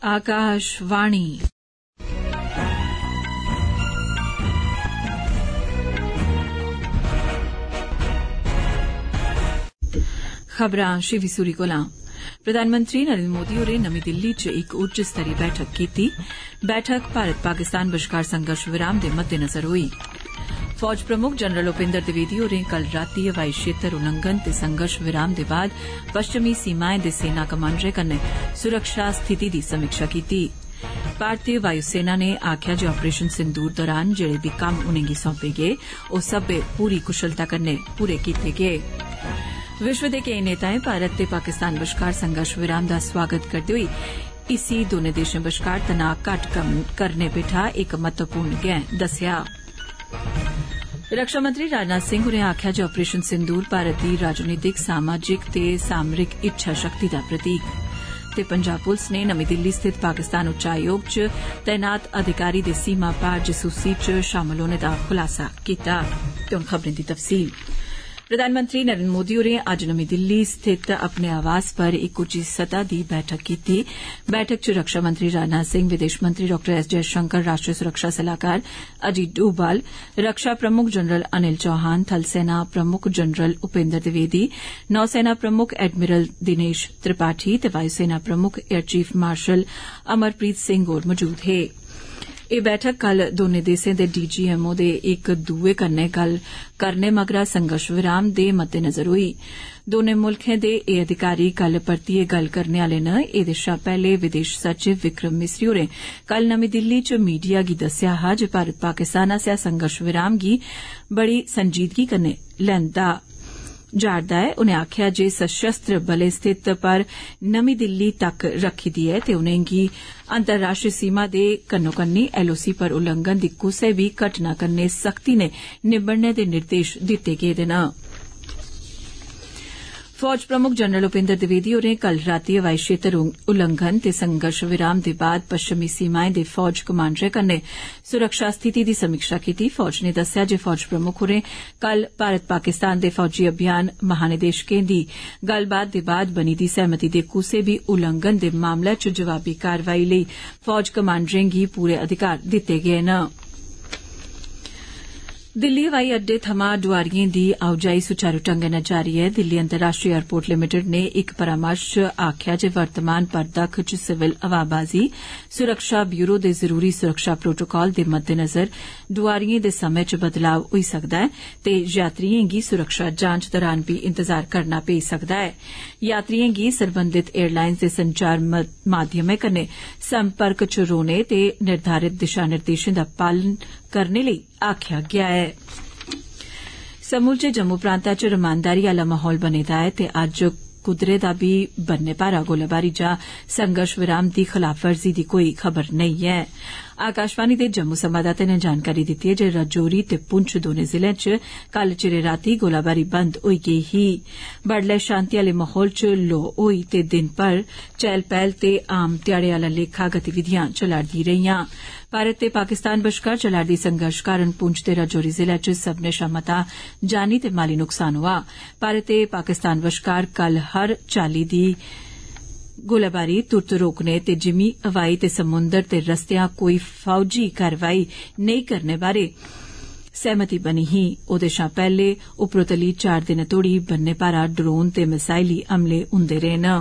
आकाशवाणी खबरां शिवी सूरी कोला। प्रधानमंत्री नरेंद्र मोदी होरें नमीं दिल्ली च इक उच्च स्तरीय बैठक कीती। बैठक भारत पाकिस्तान बश्कार संघर्ष विराम दे मद्देनजर होई। फौज प्रमुख जनरल उपेंद्र द्विवेदी होरें कल रातीं हवाई क्षेत्र उल्लंघन ते संघर्ष विराम दे बाद पश्चिमी सीमाएं दे सेना कमांडरें कन्नै सुरक्षा स्थिति दी समीक्षा कीती। भारतीय वायुसेना ने आखेआ जे ऑपरेशन सिंदूर दौरान जेड़े बी कम्म उनेंगी सौंपे गे ओह सब्बै पूरी कुशलता कन्नै पूरे कीते गे। विश्व दे केई नेताएं भारत ते पाकिस्तान बश्कार संघर्ष विराम दा स्वागत करदे होई इसी दोनें देशें बश्कार तनाव घट्ट करने पेठा इक महत्वपूर्ण गैंह दस्सेआ। रक्षा मंत्री राजनाथ सिंह होरें आखेआ जे ऑपरेशन सिंदूर भारत दी राजनीतिक सामाजिक ते सामरिक इच्छा शक्ति दा प्रतीक ते पंजाब पुलस ने नमीं दिल्ली स्थित पाकिस्तान उच्चायोग च तैनात अधिकारी दे सीमा पार जसूसी च शामल होने दा खुलासा कीता। ते हुण खबरें दी तफसील। प्रधानमंत्री नरेंद्र मोदी होरें अज्ज नमीं दिल्ली स्थित अपने आवास पर इक उच्ची सतह दी बैठक कीती। बैठक च रक्षा मंत्री राजनाथ सिंह, विदेश मंत्री डॉ एस जयशंकर, राष्ट्रीय सुरक्षा सलाहकार अजीत डोभाल, रक्षा प्रमुख जनरल अनिल चौहान, थल सेना प्रमुख जनरल उपेंद्र द्विवेदी, नौसेना प्रमुख एडमिरल दिनेश त्रिपाठी ते वायुसेना प्रमुख air chief marshal Amarpreet Singh होर मौजूद हे। एह बैठक कल दोनें देशें दे डीजीएमओ दे इक दूए कन्नै गल्ल करने मगरा संघर्ष विराम दे मद्देनजर होई। दोनें मुल्खें दे एह अधिकारी कल परतियै गल्ल करने आले न। एहदे शा पैहले विदेश सचिव विक्रम मिस्री होरें कल नमीं दिल्ली च मीडिया गी दस्सेआ हा जे भारत पाकिस्तान आसेआ संघर्ष विराम गी बड़ी संजीदगी कन्नै लैंदा जा'रदा ऐ। उनें आखेआ जे सशस्त्र बलें स्थित पर नमीं दिल्ली तक रक्खी दी ऐ ते उनेंगी अंतर्राष्ट्रीय सीमा दे कन्नोकन्नी एलओसी पर उल्लंघन दी कुसै बी घटना कन्नै सख्ती नै निब्बड़ने दे निर्देश दित्ते गेदे न। फौज प्रमुख जनरल उपेंद्र द्विवेदी होरें कल रातीं हवाई क्षेत्र उल्लंघन ते संघर्ष विराम दे बाद पश्चिमी सीमाएं दे फौज कमांडरें कन्नै सुरक्षा स्थिति दी समीक्षा कीती। फौज ने दस्सेआ जे फौज प्रमुख होरें कल भारत पाकिस्तान दे फौजी अभियान महानिदेशकें दी गल्लबात दे बाद बनी दी सहमति दे कुसै बी उल्लंघन दे मामले च जवाबी कारवाई लेई फौज कमांडरें गी पूरे अधिकार दित्ते गे न। दिल्ली हवाई अड्डे थमां डोआरिएं दी आओजाई सुचारू ढंगै नै जारी ऐ। दिल्ली अंतर्राष्ट्रीय एयरपोर्ट लिमिटेड ने इक परामर्श च आखेआ जे वर्तमान परदक्ख च सिविल हवाबाजी सुरक्षा ब्यूरो दे जरूरी सुरक्षा प्रोटोकॉल दे मद्देनजर डोआरिएं दे समें च बदलाव होई सकदा ऐ ते यात्रिएं गी सुरक्षा जांच दौरान भी इंतजार करना पेई सकदा ऐ। यात्रिएं गी सरबंधित एयरलाइन्स दे संचार माध्यमें कन्नै संपर्क च रौह्ने ते निर्धारित दिशा निर्देशें दा पालन करने लेई आखेआ गेआ ऐ। समूलचे जम्मू प्रांता च रमानदारी आला माहौल बने दा ऐ ते अज्ज कुदरे दा बी बन्ने पारा गोलाबारी जां संघर्ष विराम दी खलाफवर्जी दी कोई खबर नेई ऐ। आकाशवाणी दे जम्मू संवाददाता ने जानकारी दित्ती ऐ जे राजौरी ते पुंछ दोनें जिलें च कल चिरे रातीं गोलाबारी बंद होई गेई ही। बडलै शांति आले माहौल च लोऽ होई ते दिन भर चैहल पैहल ते आम ध्याड़े आला लेखा गतिविधियां चला'रदी रेहियां। भारत ते पाकिस्तान बश्कार चला'रदी संघर्ष कारण पुंछ ते राजौरी जिले च सब्बने शा मता जानी ते माली नुकसान होआ। भारत ते पाकिस्तान बश्कार कल हर चाल्ली दी गोलाबारी तुरत रोकने ते जिमी हवाई ते समुंदर ते रस्तेयां कोई फौजी कारवाई नेई करने बारै सहमति बनी ही। ओदे शा पैहले उपरोतली 4 दिनें तोड़ी बन्ने पारा ड्रोन ते मिसाइली हमले हुंदे रेह् न।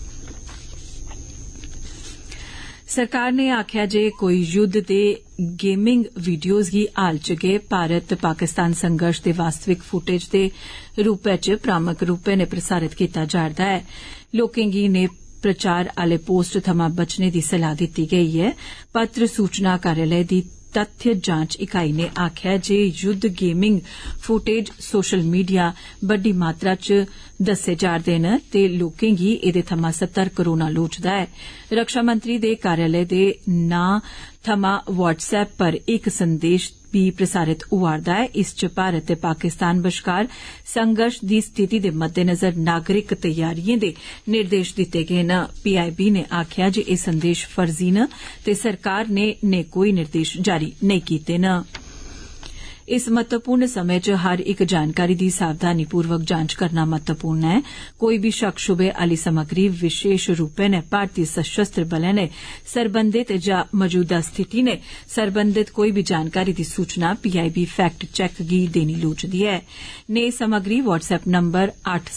सरकार ने आखेआ जे कोई युद्ध दे गेमिंग वीडियोज़ गी हाल च गै भारत पाकिस्तान संघर्ष दे वास्तविक फुटेज दे रूपै च भ्रामक रूपै नै प्रसारित कीता जा'रदा ऐ। लोकें गी ने प्रचार आले पोस्ट थमां बचने दी सलाह दित्ती गेई ऐ। पत्र सूचना कार्यालय दी तथ्य जांच इकाई ने आखेआ जे युद्ध गेमिंग फुटेज सोशल मीडिया बड्डी मात्रा च दस्से जा'रदे न ते लोकें गी एह्दे थमां सतर्क रौह्ना लोड़चदा ऐ। रक्षा मंत्री दे कार्यालय दे नां थमां व्हाट्सएप पर इक संदेश भी प्रसारित होआ'रदा ऐ। इस च भारत ते पाकिस्तान बश्कार संघर्ष दी स्थिति दे मद्देनजर नागरिक तैयारिएं दे निर्देश दित्ते गे न। पीआईबी ने आखेआ जे एह् संदेश फर्जी न ते सरकार ने कोई निर्देश जारी नेईं कीते न। इस महत्वपूर्ण समय च हर एक जानकारी दी सावधानीपूर्वक जांच करना महत्वपूर्ण है। कोई भी शक शुबे आली सामग्री विशेष रूपै नै भारतीय सशस्त्र बलें ने सरबंधित जां मौजूदा स्थिति ने सरबंधित कोई भी जानकारी दी सूचना PIB फैक्ट चेक गी देनी लोड़चदी है। नेही सामग्री WhatsApp नंबर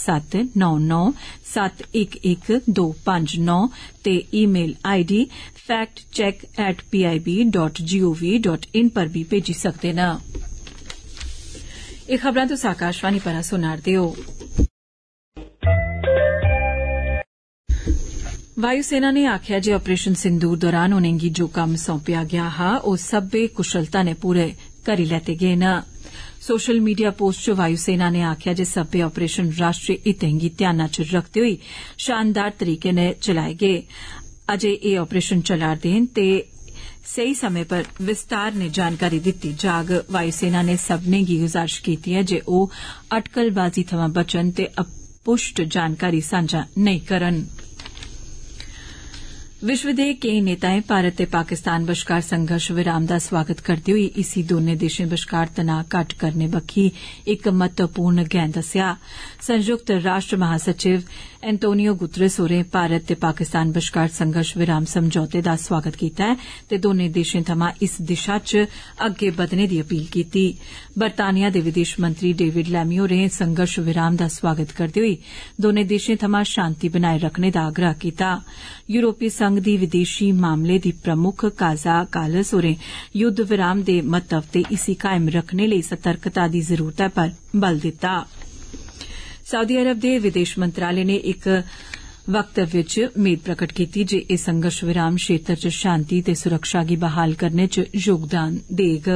8799711259 ते ईमेल ID factcheck@pib.gov.in पर भी भेजी सकदे न। एह खबरां तुस आकाशवाणी पर सुना'रदे हो। वायुसेना ने आखेआ जे ऑपरेशन सिंदूर दौरान उनेंगी जो कम्म सौंपेआ गेआ हा ओह सब्बै कुशलता नै पूरे करी लैते गे न। सोशल मीडिया पोस्ट च वायुसेना ने आखेआ जे सब्बै ऑपरेशन राष्ट्रीय हितें गी ध्याना च रखदे होई शानदार तरीके नै चलाए गे। अजे एह ऑपरेशन चला'रदे न ते सही समय पर विस्तार ने जानकारी दित्ती जाग। वायुसेना ने सब्बनें गी गुजारिश कीती ऐ जे ओह अटकलबाजी थमां बचन ते अपुष्ट जानकारी सांझा नेईं करन। विश्व दे केई नेताएं भारत ते पाकिस्तान बश्कार संघर्ष विराम दा स्वागत करदे होई इसी दौनें देशें बश्कार तनाऽ घट्ट करने बक्खी इक महत्वपूर्ण गैंह दस्सेआ। संयुक्त राष्ट्र महासचिव एंटोनियो गुतरस होरें भारत ते पाकिस्तान बश्कार संघर्ष विराम समझौते दा स्वागत कीता ऐ ते दौनें देशें थमां इस दिशा च अग्गे बधने दी अपील कीती। बरतानिया दे विदेश मंत्री डेविड लैमी होरें संघर्ष विराम दा स्वागत करदे होई दौनें देशें थमां शांति बनाए रखने दा आग्रह कीता। यूरोपीय संघ दी विदेशी मामले दी प्रमुख काजा कालस होरें युद्ध विराम दे महत्व ते इसी कायम रखने लेई सतर्कता दी जरूरतै पर बल दित्ता। सऊदी अरब दे विदेश मंत्रालय ने इक वक्तव्य च मेद प्रकट कीती जे एह संघर्ष विराम क्षेत्र च शांति ते सुरक्षा गी बहाल करने च योगदान देग।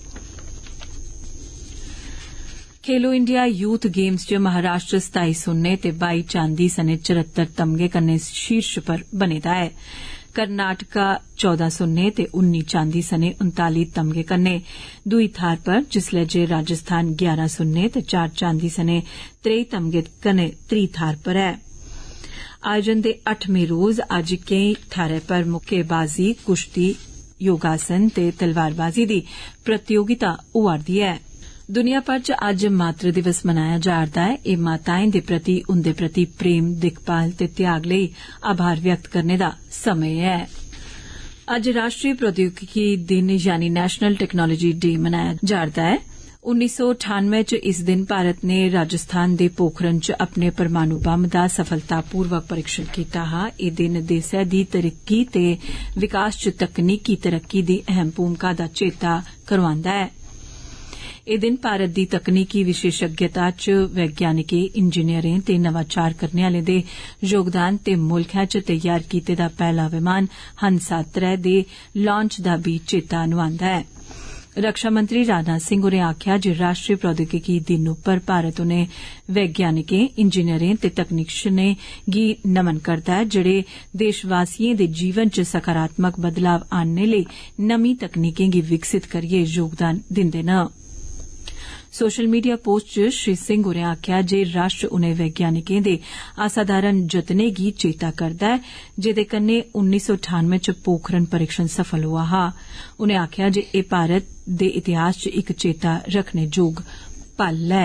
खेलो इंडिया यूथ गेम्स च महाराष्ट्र 27 सुन्ने ते 22 चांदी सने 74 तमगे कन्नै शीर्ष पर बने दा ऐ। कर्नाटका 14 सुन्ने ते 19 चांदी सने 39 तमगे कन्नै दुई थार पर, जिसलै जे राजस्थान 11 सुन्ने ते 4 चांदी सने 23 तमगे कन्नै त्री थार पर ऐ। आयोजन दे 8वें रोज अज्ज केई थाहरें पर मुक्केबाजी, कुश्ती, योगासन ते तलवारबाजी दी प्रतियोगिता होआ'रदी ऐ। दुनिया भर च अज्ज मातृ दिवस मनाया जा'रदा ऐ। एह माताएं दे प्रति उंदे प्रति प्रेम, दिक्खभाल ते त्याग लेई आभार व्यक्त करने दा समय ऐ। अज्ज राष्ट्रीय प्रौद्योगिकी दिन यानी नेशनल टेक्नोलॉजी डे मनाया जा'रदा ऐ। 1998 च इस दिन भारत ने राजस्थान दे पोखरण च अपने परमाणु बम दा सफलतापूर्वक परीक्षण कीता हा। एह दिन देसै दी तरक्की ते विकास च तकनीकी तरक्की दी अहम भूमिका दा चेता करवांदा ऐ। एह दिन भारत दी तकनीकी विशेषज्ञता च वैज्ञानिकें, इंजीनियरें ते नवाचार करने आलें दे योगदान ते मुल्खै च तैयार कीते दा पैहला विमान हंसा-3 दे लांच दा बी चेता नुआंदा ऐ। रक्षा मंत्री राजनाथ सिंह होरें आखेआ जे राष्ट्रीय प्रौद्योगिकी दिन उप्पर भारत उनें वैज्ञानिकें, इंजीनियरें ते तकनीशियनें गी नमन करदा ऐ जेहड़े देशवासियें दे जीवन च सकारात्मक बदलाव आनने लेई नमीं तकनीकें गी विकसित करियै योगदान दिंदे न। सोशल मीडिया पोस्ट च श्री सिंह होरें आखेआ जे राष्ट्र उनें वैज्ञानिकें दे असाधारण जतनें गी चेता करदा ऐ जेदे कन्नै 1998 च पोखरण परीक्षण सफल होआ हा। उनें आखेआ जे एह भारत दे इतिहास च इक चेता रखने जोग पल ऐ।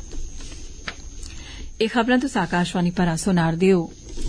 एह खबरां तुस आकाशवाणी पर सुना'रदे हो।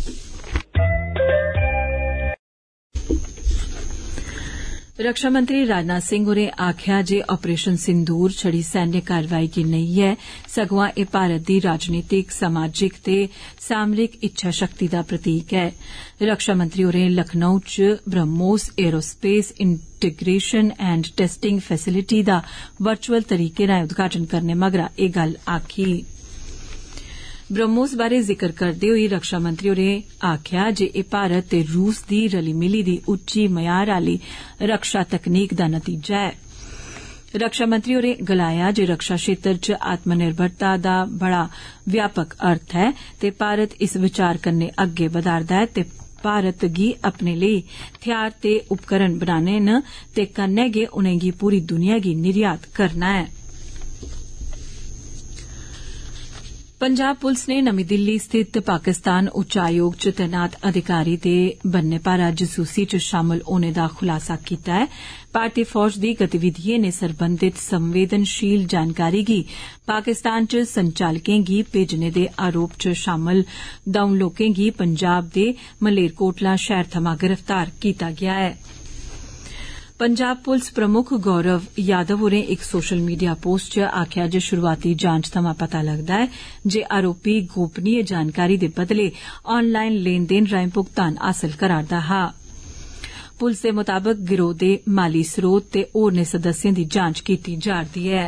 रक्षा मंत्री राजनाथ सिंह होरें आखेआ जे ऑपरेशन सिंदूर छड़ी सैन्य कारवाई गी नेईं ऐ, सगुआं एह भारत दी राजनीतिक, समाजिक ते सामरिक इच्छा शक्ति दा प्रतीक ऐ। रक्षा मंत्री होरें लखनऊ च BrahMos aerospace integration and testing facility दा वर्चुअल तरीके राएं उद्घाटन करने मगरा एह गल्ल आखी। ब्रह्मोस बारै जिक्र करदे होई रक्षा मंत्री होरें आखेआ जे एह भारत ते रूस दी रली मिली दी उच्ची मयार आली रक्षा तकनीक दा नतीजा ऐ। रक्षा मंत्री होरें गलाया जे रक्षा क्षेत्र च आत्मनिर्भरता दा बड़ा व्यापक अर्थ ऐ ते भारत इस विचार कन्नै अग्गे बधा'रदा ऐ ते भारत गी अपने लेई थेआर ते उपकरण बनाने न ते कन्नै गै उनेंगी पूरी दुनिया गी निर्यात करना ऐ। पंजाब पुलिस ने नमीं दिल्ली स्थित पाकिस्तान उच्चायोग च तैनात अधिकारी दे बन्ने पारा जसूसी च शामल होने दा खुलासा कीता ऐ। भारतीय फौज दी गतिविधियें ने सरबंधित संवेदनशील जानकारी गी पाकिस्तान च संचालकें गी भेजने दे आरोप च शामल द'ऊं लोकें गी पंजाब दे मलेरकोटला शैहर थमां गिरफ्तार कीता गेआ ऐ। पंजाब पुलिस प्रमुख गौरव यादव होरें इक सोशल मीडिया पोस्ट च आखेआ जे शुरुआती जांच थमां पता लगदा ऐ जे आरोपी गोपनीय जानकारी दे बदले ऑनलाइन लेन देन राएं भुगतान हासल करा'रदा हा। पुलिस दे मुताबक गिरोह दे माली स्रोत ते होरनें सदस्यें दी जांच कीती जा'रदी ऐ।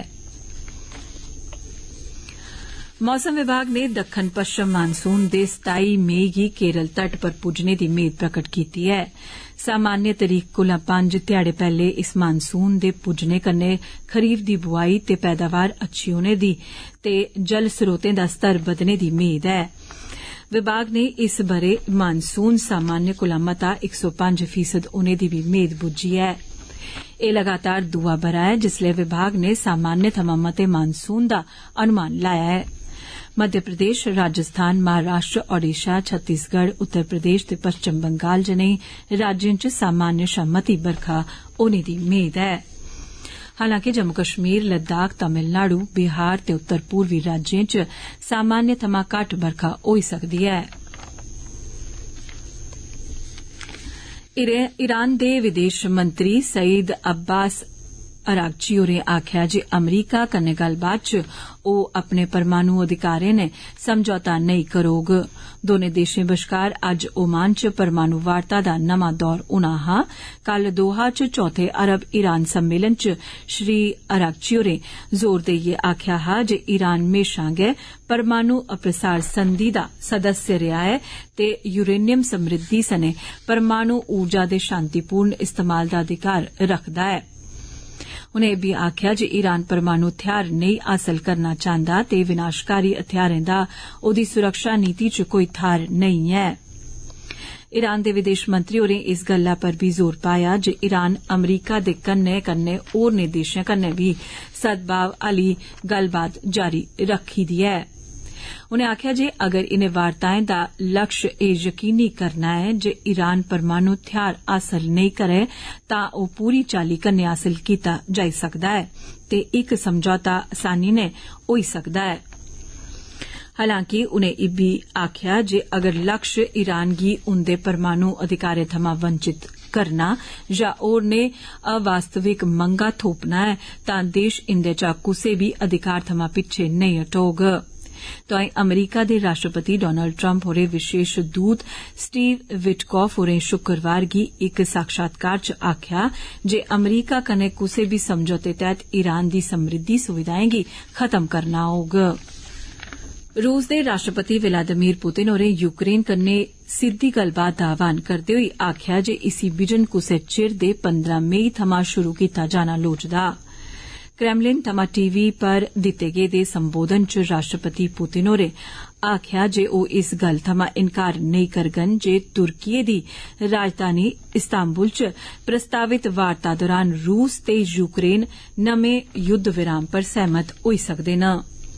मौसम विभाग ने दक्खन पश्चिम मानसून दे 27 मई गी केरल तट पर पुज्जने दी मेद प्रकट कीती ऐ। सामान्य तरीक कोला 5 ध्याड़े पैहले इस मानसून दे पुज्जने कन्नै खरीफ दी बुआई ते पैदावार अच्छी होने दी ते जल स्रोतें दा स्तर बधने दी मेद ऐ। विभाग ने इस बरे मानसून सामान्य कोला मता 105% होने दी भी मेद बुज्झी ऐ। एह लगातार दूआ बरा ऐ जिसलै विभाग ने सामान्य थमां मते मानसून दा अनुमान लाया ऐ। मध्य प्रदेश, राजस्थान, महाराष्ट्र, ओडिशा, छत्तीसगढ़, उत्तर प्रदेश ते पश्चिम बंगाल जनेह् राज्यें च सामान्य शा मती बरखा होने दी मेद ऐ। हालांकि जम्मू कश्मीर, लद्दाख, तमिलनाडु, बिहार ते उत्तर पूर्वी राज्यें च सामान्य थमां घट्ट बरखा होई सकदी ऐ। ईरान दे विदेश मंत्री सईद अब्बास अरागची होरें आखेआ जे अमरीका कन्नै गल्लबात च ओह अपने परमाणु अधिकारें ने समझौता नेईं करोग। दोनें देशें बश्कार अज्ज ओमान च परमाणु वार्ता दा नमां दौर होना हा। कल दोहा च चौथे अरब ईरान सम्मेलन च श्री अरागची होरें जोर देइयै आखेआ हा जे ईरान म्हेशां गै परमाणु अप्रसार संधि दा सदस्य रेहा ऐ ते यूरेनियम समृद्धि सने परमाणु ऊर्जा दे शांतिपूर्ण इस्तेमाल दा अधिकार रखदा ऐ। उनें एह् बी आखेआ जे ईरान परमाणु हथियार नेईं हासल करना चांहदा ते विनाशकारी हथियारें दा ओहदी सुरक्षा नीति च कोई थाहर नेईं ऐ। ईरान दे विदेश मंत्री होरें इस गल्ला पर भी जोर पाया जे ईरान अमरीका दे कन्नै कन्नै होरनें देशें कन्नै भी सद्भाव आली गल्लबात जारी रखी दी ऐ। उनें आखेआ जे अगर इनें वार्ताएं दा लक्ष्य एह् यकीनी करना ऐ जे ईरान परमाणु हथियार हासल नेईं करै तां ओह पूरी चाल्ली कन्नै हासल कीता जाई सकदा ऐ ते इक समझौता आसानी नै होई सकदा ऐ। हालांकि उनें इब्बी आखेआ जे अगर लक्ष्य ईरान गी उंदे परमाणु अधिकारें थमां वंचित करना जां होरनें अवास्तविक मंगां थोपना ऐ तां देश इंदे चा कुसै बी अधिकार थमां पिच्छे नेईं हटोग। तोआईं अमरीका दे राष्ट्रपति डोनाल्ड ट्रंप होरें विशेष दूत स्टीव विटकॉफ होरें शुक्रवार गी इक साक्षात्कार च आखेआ जे अमरीका कन्नै कुसै बी समझौते तैह्त ईरान दी समृद्धि सुविधाएं गी खत्म करना होग। रूस दे राष्ट्रपति व्लादिमीर पुतिन होरें यूक्रेन कन्नै सिद्दी गल्लबात दा आह्वान करदे होई आखेआ जे इसी बिजन कुसै चिर दे 15 मई थमां शुरू कीता जाना लोड़चदा। क्रेमलिन थमां टीवी पर दित्ते गेदे संबोधन च राष्ट्रपति पुतिन होरें आखेआ जे ओह इस गल्ल थमां इनकार नेईं करङन जे तुर्किये दी राजधानी इस्तांबुल च प्रस्तावित वार्ता दौरान रूस ते यूक्रेन नमें युद्ध विराम पर सहमत होई सकदे न।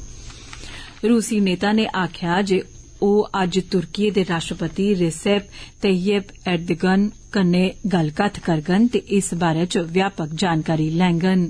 रूसी नेता ने आखेआ जे ओह अज्ज तुर्किये दे राष्ट्रपति रेसेप तय्यप एर्दोगन कन्नै गल्लकत्थ करङन ते इस बारे च व्यापक जानकारी लैङन।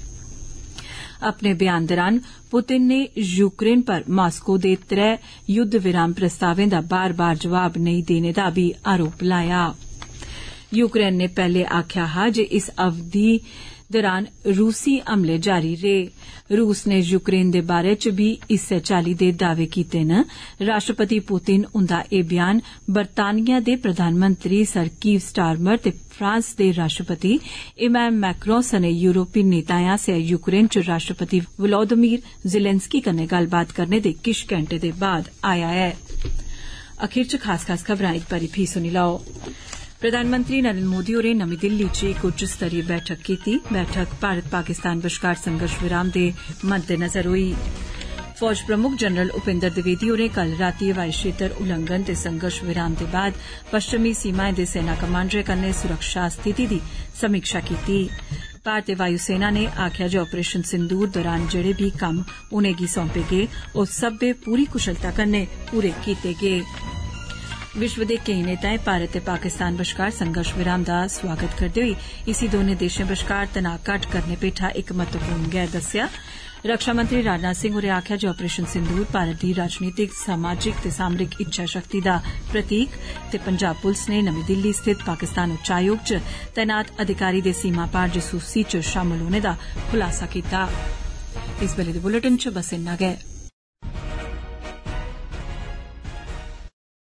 अपने बयान दौरान पुतिन ने यूक्रेन पर मास्को दे 3 युद्ध विराम प्रस्तावें दा बार बार जवाब नेईं देने दा भी आरोप लाया। यूक्रेन ने पैहले आखेआ हा जे इस अवधि दौरान रूसी हमले जारी रेह्। रूस ने यूक्रेन दे बारे च भी इस्सै चाल्ली दे दावे कीते न। राष्ट्रपति पुतिन उंदा एह् बयान बरतानिया दे प्रधानमंत्री सर कीर स्टारमर ते फ्रांस दे राष्ट्रपति इमैनुएल मैक्रों सने यूरोपी नेताएं आसेआ यूक्रेन च राष्ट्रपति वोलोदिमीर ज़ेलेंस्की कन्नै गल्लबात करने दे किश घैंटे दे बाद आया ऐ। अखीर च खास खबरां इक बारी फ्ही सुनी लैओ। प्रधानमंत्री नरेंद्र मोदी होरें नमीं दिल्ली च इक उच्च स्तरीय बैठक कीती। बैठक भारत पाकिस्तान बश्कार संघर्ष विराम दे मद्देनजर होई। फौज प्रमुख जनरल उपेंद्र द्विवेदी होरें कल रातीं हवाई क्षेत्र उल्लंघन ते संघर्ष विराम दे बाद पश्चिमी सीमाएं दे सेना कमांडरें कन्नै सुरक्षा स्थिति दी समीक्षा कीती। भारतीय वायुसेना ने आखेआ जे ऑपरेशन सिंदूर दौरान जेड़े बी कम्म उनेंगी सौंपे गे ओह सब्बै पूरी कुशलता कन्नै पूरे कीते गे। विश्व दे केई नेताएं भारत ते पाकिस्तान बश्कार संघर्ष विराम दा स्वागत करदे होई इसी दौनें देशें बश्कार तनाव घट्ट करने पेठा इक महत्वपूर्ण गैं दस्सेआ। रक्षा मंत्री राजनाथ सिंह होरें आखेआ जे ऑपरेशन सिंदूर भारत दी राजनीतिक समाजिक ते सामरिक इच्छा शक्ति दा प्रतीक ते पंजाब पुलस ने नमीं दिल्ली स्थित पाकिस्तान उच्चायोग च तैनात अधिकारी दे सीमा पार जसूसी च शामल होने दा खुलासा कीता। इस बेल्ले दे बुलेटिन च बस इन्ना गै।